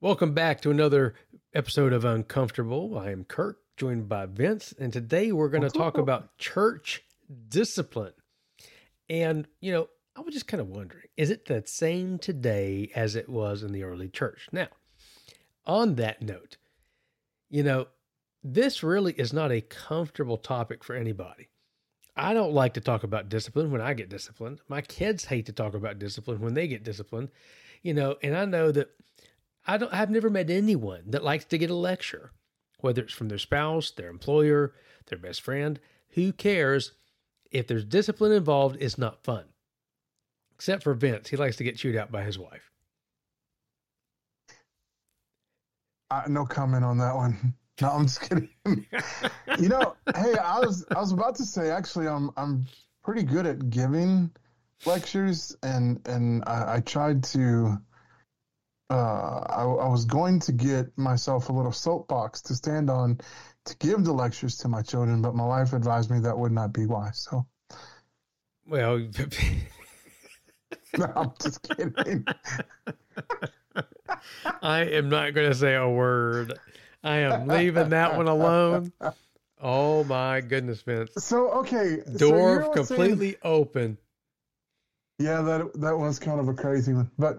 Welcome back to another episode of Uncomfortable. I am Kirk, joined by Vince, and today we're going to talk about church discipline. And, I was just kind of wondering, is it the same today as it was in the early church? Now, on that note, this really is not a comfortable topic for anybody. I don't like to talk about discipline when I get disciplined. My kids hate to talk about discipline when they get disciplined, and I know that I've never met anyone that likes to get a lecture, whether it's from their spouse, their employer, their best friend. Who cares? If there's discipline involved, it's not fun. Except for Vince. He likes to get chewed out by his wife. No comment on that one. No, I'm just kidding. Hey, I was about to say, actually, I'm pretty good at giving lectures, and I tried to. I was going to get myself a little soapbox to stand on to give the lectures to my children, but my wife advised me that would not be wise. So, well, no, I'm just kidding. I am not going to say a word. I am leaving that one alone. Oh my goodness, Vince. So, okay. Door completely open. Yeah, that was kind of a crazy one, but.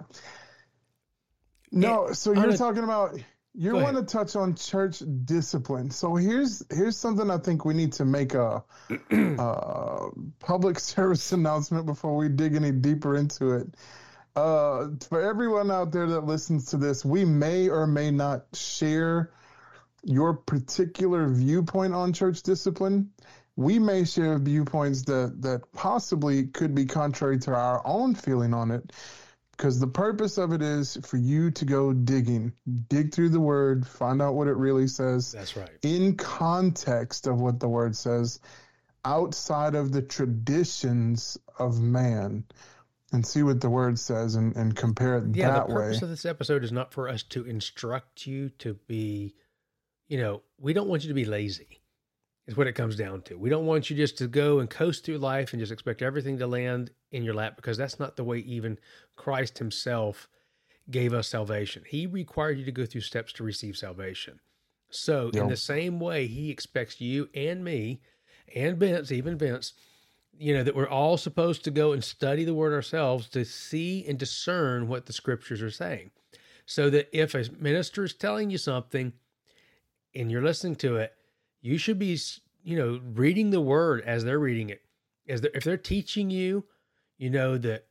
No, so you're talking about, you want to touch on church discipline. So here's something I think we need to make a public service announcement before we dig any deeper into it. For everyone out there that listens to this, we may or may not share your particular viewpoint on church discipline. We may share viewpoints that possibly could be contrary to our own feeling on it. Because the purpose of it is for you to go dig through the word, find out what it really says. That's right. In context of what the word says, outside of the traditions of man, and see what the word says and compare it that way. Yeah, the purpose of this episode is not for us to instruct you to be, we don't want you to be lazy. Is what it comes down to. We don't want you just to go and coast through life and just expect everything to land in your lap, because that's not the way even Christ himself gave us salvation. He required you to go through steps to receive salvation. So in the same way, he expects you and me and Vince, even Vince, that we're all supposed to go and study the word ourselves to see and discern what the scriptures are saying. So that if a minister is telling you something and you're listening to it, you should be, reading the word as they're reading it. If they're teaching you, that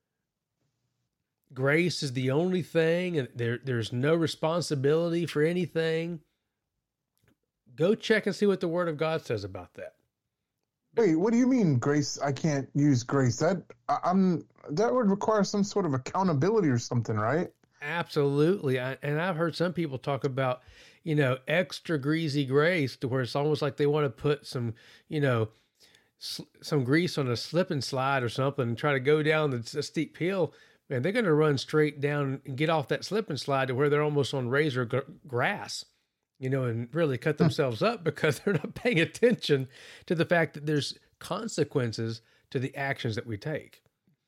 grace is the only thing and there's no responsibility for anything, go check and see what the word of God says about that. Wait, what do you mean grace? I can't use grace. That would require some sort of accountability or something, right? Absolutely. And I've heard some people talk about, extra greasy grace, to where it's almost like they want to put some, some grease on a slip and slide or something and try to go down the steep hill. Man, they're going to run straight down and get off that slip and slide to where they're almost on razor grass, and really cut themselves up because they're not paying attention to the fact that there's consequences to the actions that we take.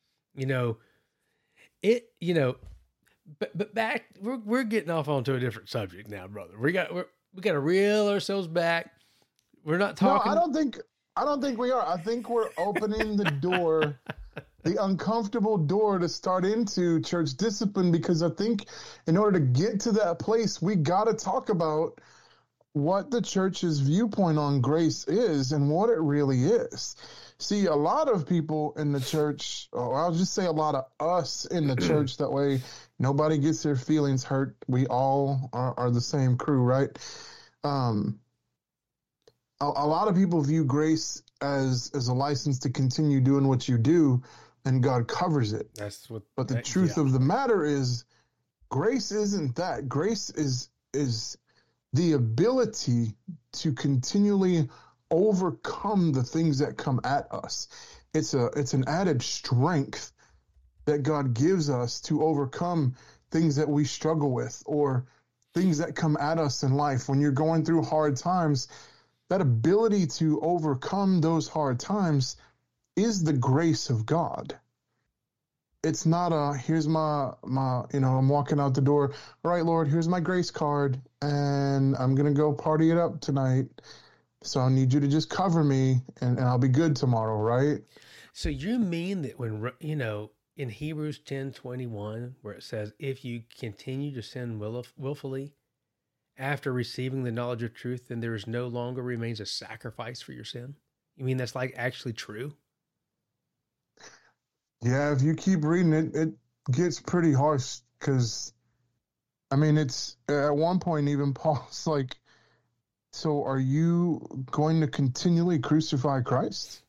But back, we're getting off onto a different subject now, brother. We got to reel ourselves back. We're not talking. No, I don't think we are. I think we're opening the door, the uncomfortable door to start into church discipline, because I think in order to get to that place, we got to talk about what the church's viewpoint on grace is and what it really is. See, a lot of people in the church, or I'll just say a lot of us in the church, that way nobody gets their feelings hurt. We all are the same crew, right? A lot of people view grace as a license to continue doing what you do, and God covers it. But the truth of the matter is, grace isn't that. Grace is the ability to continually overcome the things that come at us. It's an added strength that God gives us to overcome things that we struggle with, or things that come at us in life. When you're going through hard times, that ability to overcome those hard times is the grace of God. it's not a here's my I'm walking out the door. All right, Lord, here's my grace card, and I'm gonna go party it up tonight. So I need you to just cover me, and I'll be good tomorrow, right? So you mean that when, in Hebrews 10:21, where it says, if you continue to sin willfully after receiving the knowledge of truth, then there is no longer remains a sacrifice for your sin? You mean that's like actually true? Yeah, if you keep reading it, it gets pretty harsh because I mean it's at one point even Paul's like, so are you going to continually crucify Christ?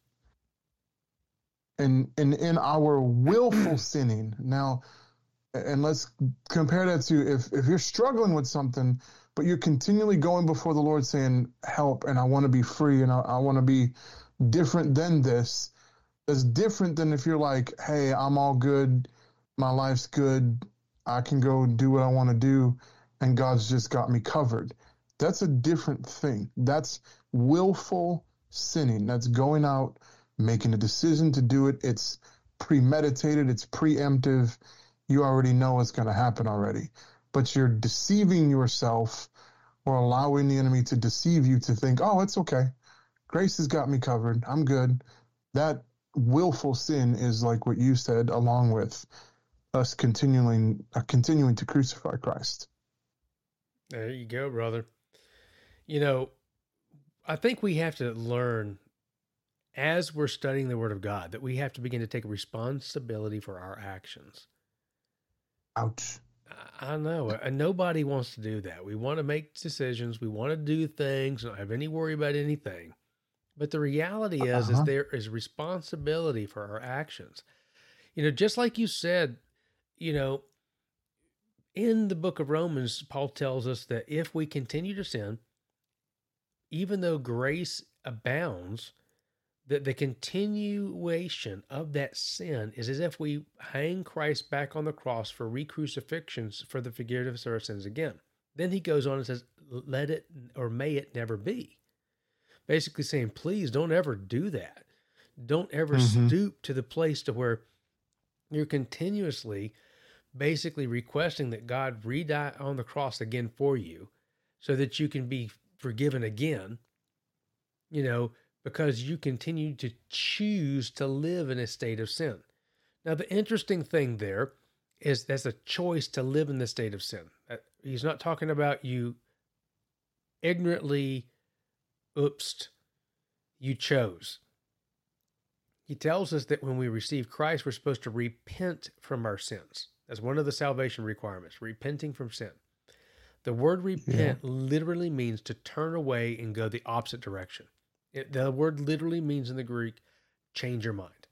And in our willful sinning. Now, and let's compare that to if you're struggling with something, but you're continually going before the Lord saying, help, and I want to be free, and I want to be different than this. That's different than if you're like, hey, I'm all good, my life's good, I can go do what I want to do, and God's just got me covered. That's a different thing. That's willful sinning. That's going out, making a decision to do it. It's premeditated. It's preemptive. You already know what's going to happen already. But you're deceiving yourself or allowing the enemy to deceive you to think, oh, it's okay. Grace has got me covered. I'm good. That willful sin is like what you said, along with us continuing to crucify Christ. There you go, brother. I think we have to learn as we're studying the Word of God that we have to begin to take responsibility for our actions. Ouch. I know. And nobody wants to do that. We want to make decisions. We want to do things, not have any worry about anything. But the reality is there is responsibility for our actions. Just like you said, in the book of Romans, Paul tells us that if we continue to sin, even though grace abounds, that the continuation of that sin is as if we hang Christ back on the cross for re-crucifixions for the forgiveness of our sins again. Then he goes on and says, let it or may it never be. Basically saying, please don't ever do that. Don't ever stoop to the place to where you're continuously basically requesting that God re-die on the cross again for you so that you can be forgiven again, because you continue to choose to live in a state of sin. Now, the interesting thing there is that's a choice to live in the state of sin. He's not talking about you ignorantly, you chose. He tells us that when we receive Christ, we're supposed to repent from our sins. That's one of the salvation requirements, repenting from sin. The word repent literally means to turn away and go the opposite direction. The word literally means in the Greek, change your mind.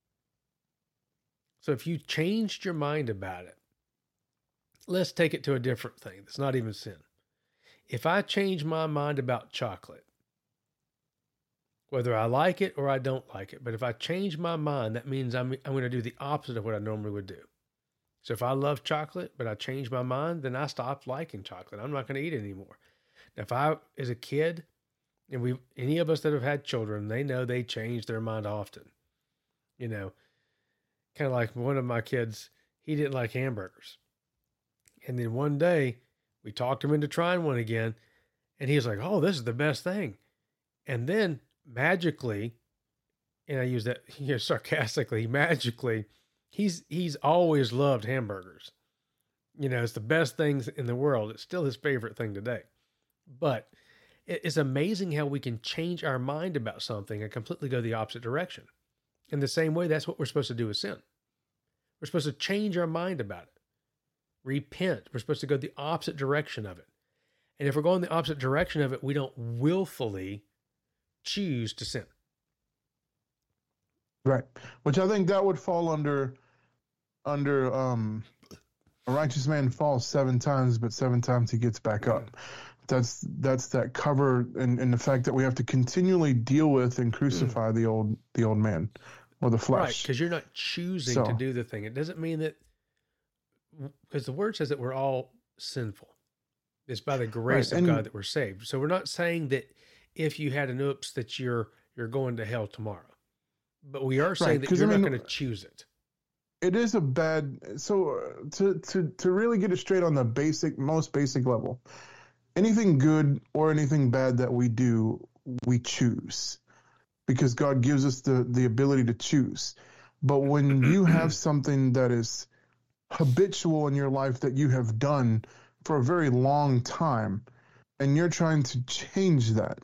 So if you changed your mind about it, let's take it to a different thing. That's not even sin. If I change my mind about chocolate, whether I like it or I don't like it, but if I change my mind, that means I'm going to do the opposite of what I normally would do. So if I love chocolate, but I change my mind, then I stop liking chocolate. I'm not going to eat it anymore. Now, if I, as a kid, and any of us that have had children, they know they change their mind often. Kind of like one of my kids, he didn't like hamburgers. And then one day we talked him into trying one again, and he was like, oh, this is the best thing. And then magically, and I use that sarcastically, magically, he's always loved hamburgers. It's the best things in the world. It's still his favorite thing today. But it's amazing how we can change our mind about something and completely go the opposite direction. In the same way, that's what we're supposed to do with sin. We're supposed to change our mind about it. Repent. We're supposed to go the opposite direction of it. And if we're going the opposite direction of it, we don't willfully choose to sin. Right. Which I think that would fall under a righteous man falls 7 times, but 7 times he gets back up. That's that cover and the fact that we have to continually deal with and crucify the old man or the flesh. Right, because you're not choosing to do the thing. It doesn't mean that, because the word says that we're all sinful. It's by the grace of God that we're saved. So we're not saying that if you had an oops that you're going to hell tomorrow. But we are saying that you're not going to choose it. it is a bad. So to really get it straight on the most basic level, anything good or anything bad that we do, we choose because God gives us the ability to choose. But when you have something that is habitual in your life that you have done for a very long time, and you're trying to change that,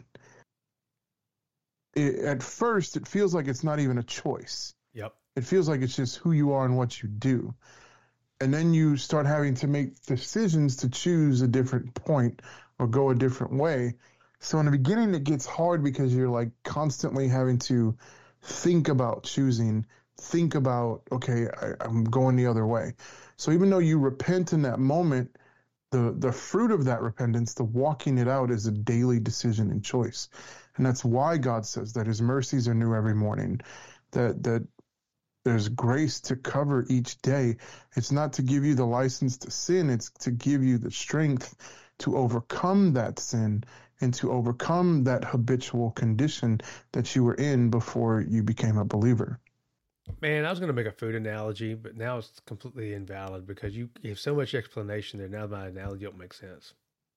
at first it feels like it's not even a choice. Yep. It feels like it's just who you are and what you do. And then you start having to make decisions to choose a different point or go a different way. So in the beginning, it gets hard because you're like constantly having to think about choosing, think about, okay, I'm going the other way. So even though you repent in that moment, the fruit of that repentance, the walking it out, is a daily decision and choice. And that's why God says that his mercies are new every morning, that there's grace to cover each day. It's not to give you the license to sin. It's to give you the strength to overcome that sin and to overcome that habitual condition that you were in before you became a believer. Man, I was going to make a food analogy, but now it's completely invalid because you have so much explanation there. Now my analogy don't make sense.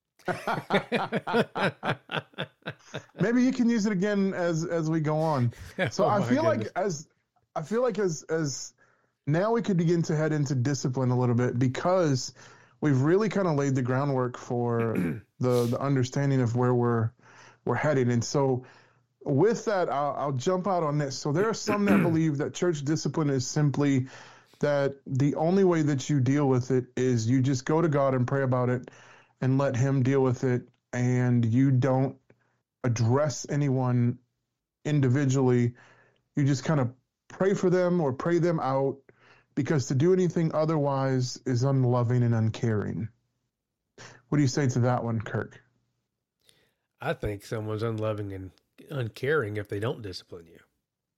Maybe you can use it again as we go on. So Oh I my feel goodness. like as now we could begin to head into discipline a little bit because we've really kind of laid the groundwork for the understanding of where we're heading. And so with that, I'll jump out on this. So there are some that believe that church discipline is simply that the only way that you deal with it is you just go to God and pray about it and let him deal with it, and you don't address anyone individually. You just kind of pray for them or pray them out, because to do anything otherwise is unloving and uncaring. What do you say to that one, Kirk? I think someone's unloving and uncaring if they don't discipline you.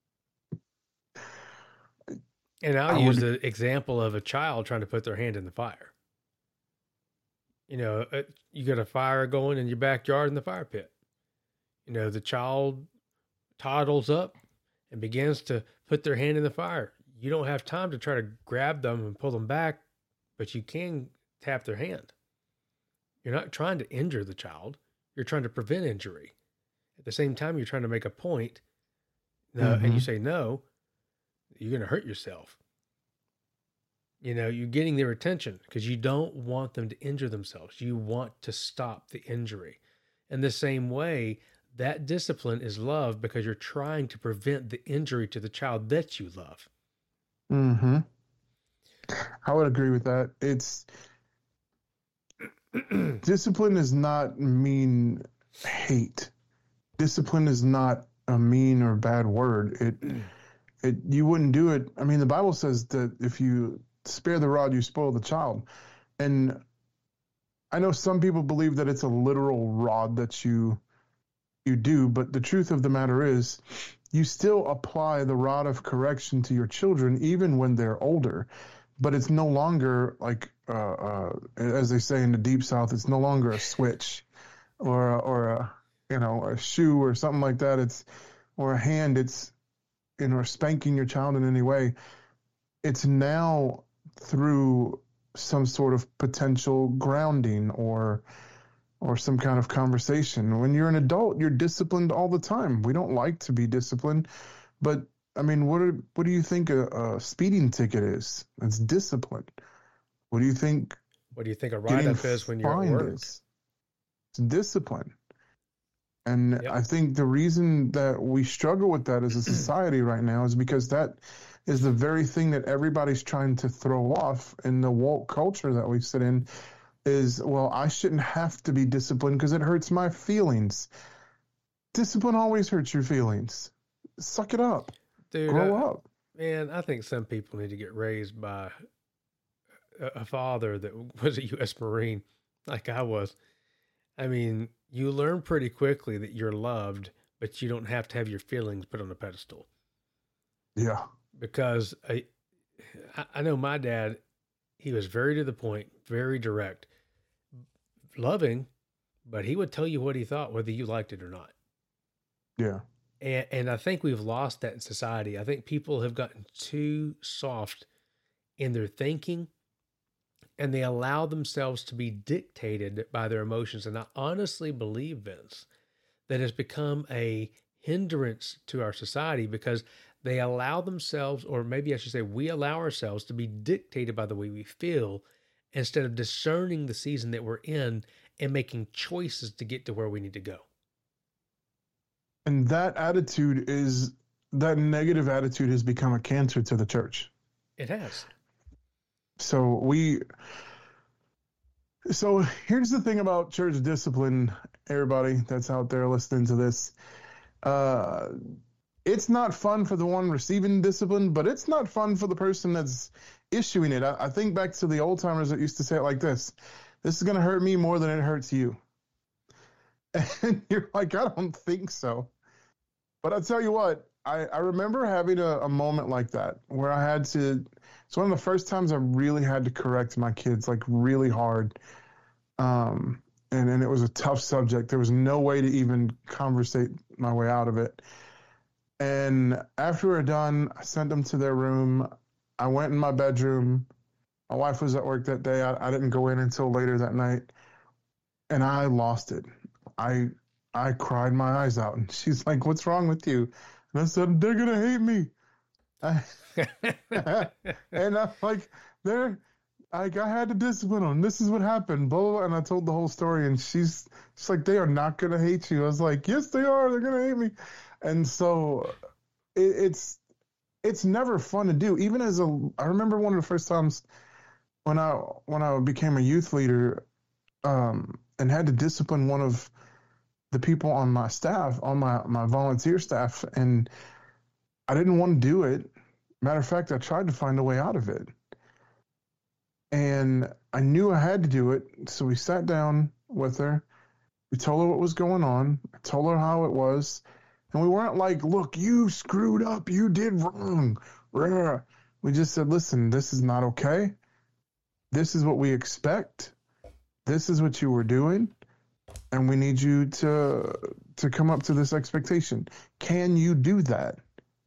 And I'll I use would. the example of a child trying to put their hand in the fire. You know, you got a fire going in your backyard in the fire pit. You know, the child toddles up and begins to put their hand in the fire. You don't have time to try to grab them and pull them back, but you can tap their hand. You're not trying to injure the child. You're trying to prevent injury. At the same time, you're trying to make a point. No, and you Mm-hmm. say no, you're going to hurt yourself. You know, you're getting their attention because you don't want them to injure themselves. You want to stop the injury. In the same way, that discipline is love because you're trying to prevent the injury to the child that you love. Mm-hmm. I would agree with that. It's discipline is not mean hate. Discipline is not a mean or bad word. It you wouldn't do it. I mean, the Bible says that if you spare the rod, you spoil the child. And I know some people believe that it's a literal rod that you do, but the truth of the matter is you still apply the rod of correction to your children even when they're older, but it's no longer like as they say in the deep south, it's no longer a switch or a a shoe or something like that. It's or a hand. It's spanking your child in any way. It's now through some sort of potential grounding or some kind of conversation. When you're an adult, you're disciplined all the time. We don't like to be disciplined, but I mean, what do you think a speeding ticket is? It's discipline. What do you think What do you think a getting write-up is when you're at fined work? is? It's discipline. And Yep. I think the reason that we struggle with that as a society right now is because that is the very thing that everybody's trying to throw off in the woke culture that we sit in is, well, I shouldn't have to be disciplined because it hurts my feelings. Discipline always hurts your feelings. Suck it up. Dude, Grow up. man, I think some people need to get raised by a father that was a U.S. Marine like I was. I mean, you learn pretty quickly that you're loved, but you don't have to have your feelings put on a pedestal. Yeah. Because I know my dad, he was very to the point, very direct, loving, but he would tell you what he thought, whether you liked it or not. Yeah. And I think we've lost that in society. I think people have gotten too soft in their thinking, and they allow themselves to be dictated by their emotions. And I honestly believe, Vince, that has become a hindrance to our society because they allow themselves, or maybe I should say, we allow ourselves to be dictated by the way we feel instead of discerning the season that we're in and making choices to get to where we need to go. And that negative attitude has become a cancer to the church. It has. So here's the thing about church discipline, everybody that's out there listening to this. It's not fun for the one receiving discipline, but it's not fun for the person that's issuing it. I think back to the old timers that used to say it like this: "This is going to hurt me more than it hurts you." And you're like, I don't think so. But I'll tell you what, I remember having a moment like that where I had to, it's one of the first times I really had to correct my kids, like really hard. And it was a tough subject. There was no way to even conversate my way out of it. And after we were done, I sent them to their room. I went in my bedroom. My wife was at work that day. I didn't go in until later that night. And I lost it. I cried my eyes out. And she's like, "What's wrong with you?" And I said, "They're going to hate me." And I'm like, I had to discipline them. This is what happened. Blah, blah, blah. And I told the whole story. And she's like, "They are not going to hate you." I was like, "Yes, they are. They're going to hate me." And so it's never fun to do. Even I remember one of the first times when I became a youth leader, and had to discipline one of the people on my staff, on my volunteer staff, and I didn't want to do it. Matter of fact, I tried to find a way out of it. And I knew I had to do it, so we sat down with her. We told her what was going on. I told her how it was. And we weren't like, "Look, you screwed up. You did wrong." We just said, "Listen, this is not okay. This is what we expect. This is what you were doing. And we need you to come up to this expectation. Can you do that?"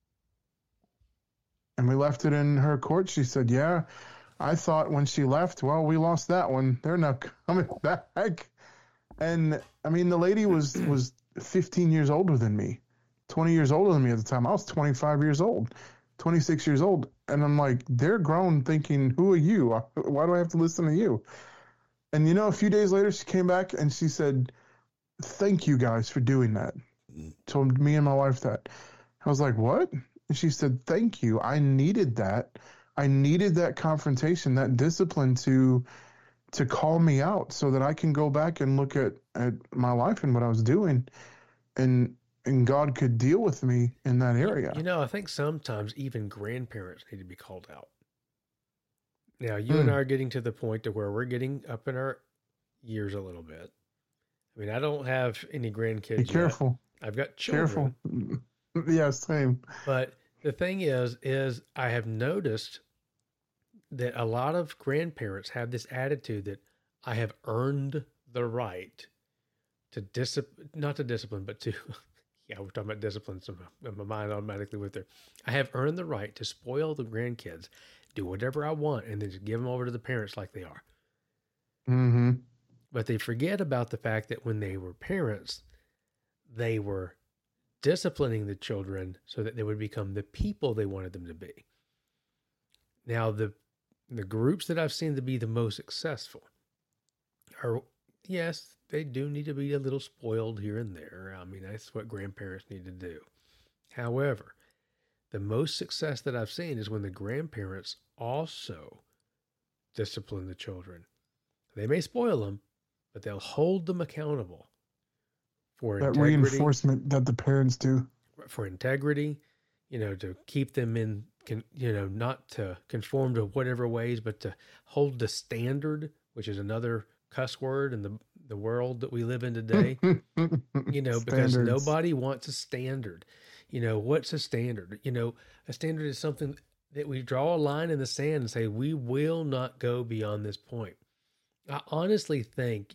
And we left it in her court. She said, "Yeah, I thought when she left, well, we lost that one. They're not coming back." And I mean, the lady was 15 years older than me, 20 years older than me at the time. I was 25 years old, 26 years old. And I'm like, they're grown thinking, "Who are you? Why do I have to listen to you?" And, a few days later, she came back and she said, "Thank you guys for doing that." Told me and my wife that. I was like, "What?" And she said, "Thank you. I needed that. I needed that confrontation, that discipline to call me out so that I can go back and look at my life and what I was doing. And God could deal with me in that area." I think sometimes even grandparents need to be called out. Now, you and I are getting to the point to where we're getting up in our years a little bit. I mean, I don't have any grandkids Be careful. yet. I've got children. Careful. Yeah, same. But the thing is I have noticed that a lot of grandparents have this attitude that I have earned the right to not to discipline, but to, yeah, we're talking about discipline, so my mind automatically went there. I have earned the right to spoil the grandkids, do whatever I want, and then just give them over to the parents like they are. Mm-hmm. But they forget about the fact that when they were parents, they were disciplining the children so that they would become the people they wanted them to be. Now, the groups that I've seen to be the most successful are, yes, they do need to be a little spoiled here and there. I mean, that's what grandparents need to do. However, the most success that I've seen is when the grandparents also discipline the children. They may spoil them, but they'll hold them accountable for that integrity, reinforcement that the parents do. For integrity, to keep them in, not to conform to whatever ways, but to hold the standard, which is another cuss word in the world that we live in today. Because nobody wants a standard. What's a standard? A standard is something that we draw a line in the sand and say, we will not go beyond this point. I honestly think,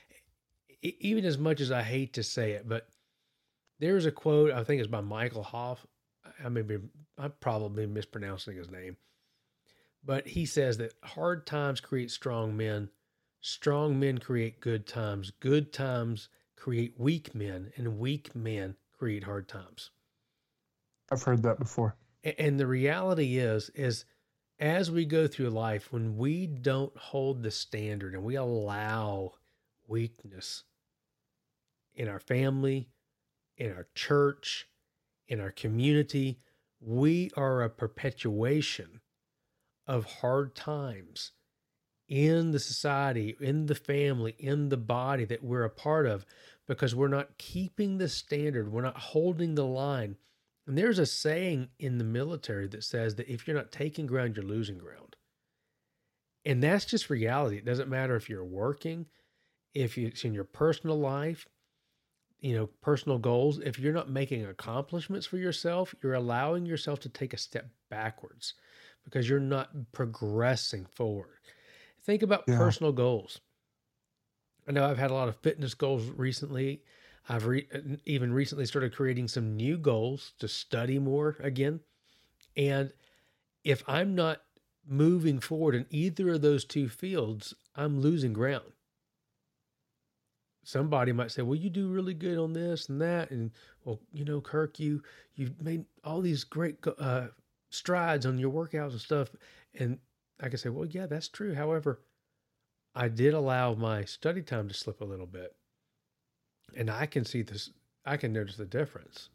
even as much as I hate to say it, but there's a quote, I think it's by Michael Hoff. I'm probably mispronouncing his name, But he says that hard times create strong men create good times create weak men, and weak men create hard times. I've heard that before. And the reality is as we go through life, when we don't hold the standard and we allow weakness in our family, in our church, in our community, we are a perpetuation of hard times in the society, in the family, in the body that we're a part of, because we're not keeping the standard. We're not holding the line. And there's a saying in the military that says that if you're not taking ground, you're losing ground. And that's just reality. It doesn't matter if you're working, if it's in your personal life, personal goals. If you're not making accomplishments for yourself, you're allowing yourself to take a step backwards because you're not progressing forward. Think about personal goals. I know I've had a lot of fitness goals recently. I've even recently started creating some new goals to study more again. And if I'm not moving forward in either of those two fields, I'm losing ground. Somebody might say, well, you do really good on this and that. And, well, Kirk, you've made all these great strides on your workouts and stuff. And I can say, well, yeah, that's true. However, I did allow my study time to slip a little bit. And I can see this, I can notice the difference,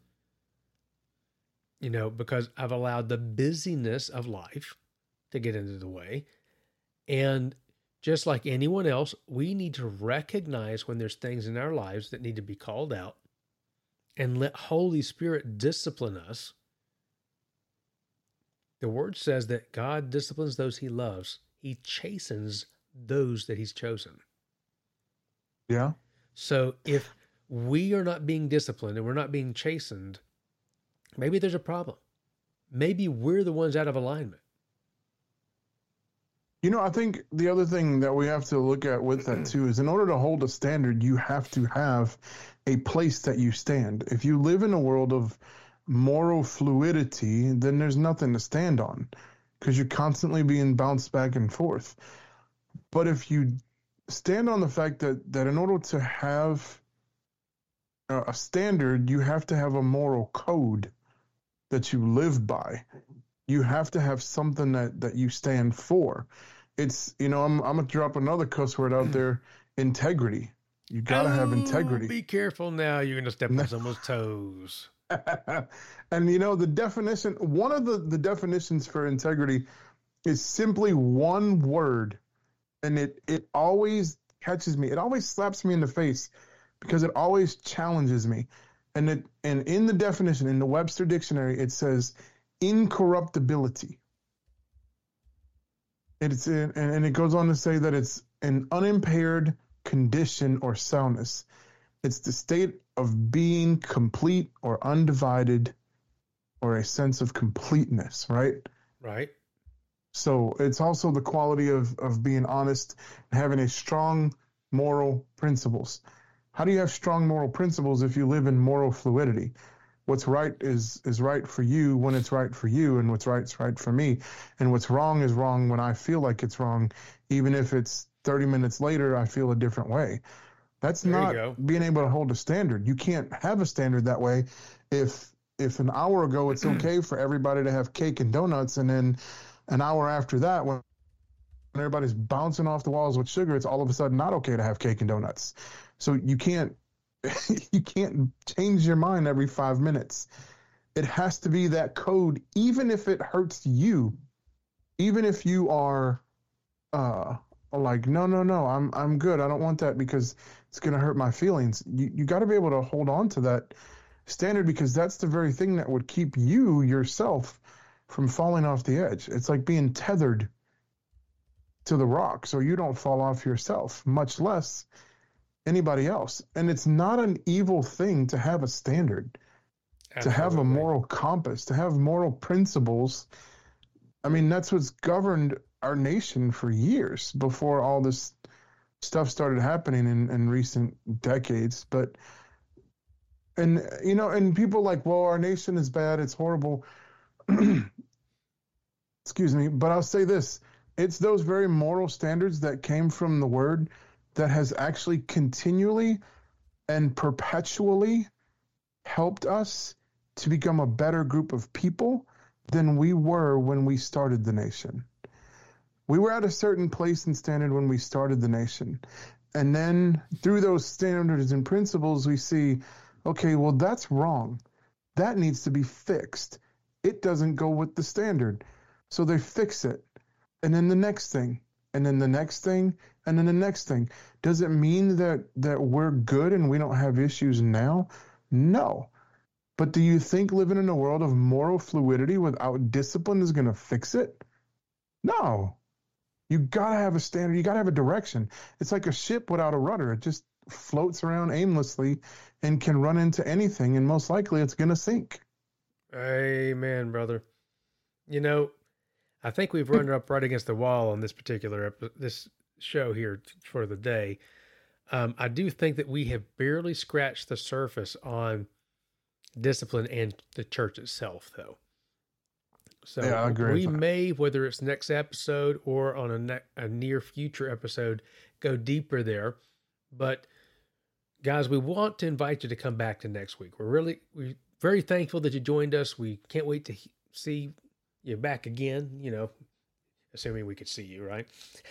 because I've allowed the busyness of life to get into the way. And just like anyone else, we need to recognize when there's things in our lives that need to be called out and let Holy Spirit discipline us. The word says that God disciplines those he loves. He chastens those that he's chosen. Yeah. So if we are not being disciplined and we're not being chastened, maybe there's a problem. Maybe we're the ones out of alignment. I think the other thing that we have to look at with that too is in order to hold a standard, you have to have a place that you stand. If you live in a world of moral fluidity, then there's nothing to stand on because you're constantly being bounced back and forth. But if you stand on the fact that in order to have a standard, you have to have a moral code that you live by. You have to have something that you stand for. It's, I'm going to drop another cuss word out there, integrity. You got to have integrity. Be careful now. You're going to step on someone's toes. And, the definition, one of the definitions for integrity is simply one word. And it always catches me. It always slaps me in the face because it always challenges me. And in the definition, in the Webster Dictionary, it says incorruptibility. And it goes on to say that it's an unimpaired condition or soundness. It's the state of being complete or undivided or a sense of completeness, right? Right. So it's also the quality of being honest and having a strong moral principles. How do you have strong moral principles if you live in moral fluidity? What's right is right for you when it's right for you, and what's right is right for me. And what's wrong is wrong when I feel like it's wrong, even if it's 30 minutes later, I feel a different way. That's not being able to hold a standard. You can't have a standard that way. If an hour ago it's okay for everybody to have cake and donuts, and then an hour after that, when everybody's bouncing off the walls with sugar, it's all of a sudden not okay to have cake and donuts. So you can't change your mind every 5 minutes. It has to be that code, even if it hurts you, even if you are like, no, I'm good. I don't want that because it's going to hurt my feelings. You got to be able to hold on to that standard, because that's the very thing that would keep you yourself from falling off the edge. It's like being tethered to the rock so you don't fall off yourself, much less anybody else. And it's not an evil thing to have a standard, to have a moral compass, to have moral principles. I mean, that's what's governed our nation for years before all this stuff started happening in recent decades. But, and people like, well, our nation is bad, it's horrible. excuse me, but I'll say this. It's those very moral standards that came from the word that has actually continually and perpetually helped us to become a better group of people than we were when we started the nation. We were at a certain place and standard when we started the nation. And then through those standards and principles, we see, okay, well, that's wrong. That needs to be fixed. It doesn't go with the standard. So they fix it. And then the next thing, and then the next thing, and then the next thing. Does it mean that we're good and we don't have issues now? No. But do you think living in a world of moral fluidity without discipline is going to fix it? No. You got to have a standard. You got to have a direction. It's like a ship without a rudder. It just floats around aimlessly and can run into anything, and most likely it's going to sink. Amen, brother. You know, I think we've run up right against the wall on this particular this show here for the day. I do think that we have barely scratched the surface on discipline and the church itself, though. So yeah, I agree. We may, whether it's next episode or on a near future episode, go deeper there. But guys, we want to invite you to come back to next week. We're very thankful that you joined us. We can't wait to see you back again, you know, assuming we could see you, right?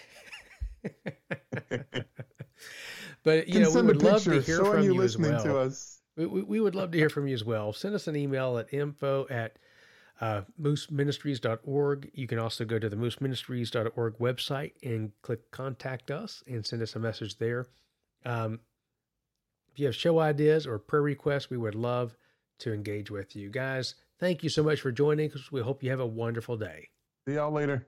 But, you know, we would love to hear from you as well. To us. We would love to hear from you as well. Send us an email at info@mooseministries.org. You can also go to the mooseministries.org website and click contact us and send us a message there. If you have show ideas or prayer requests, we would love to engage with you. Guys, thank you so much for joining us. We hope you have a wonderful day. See y'all later.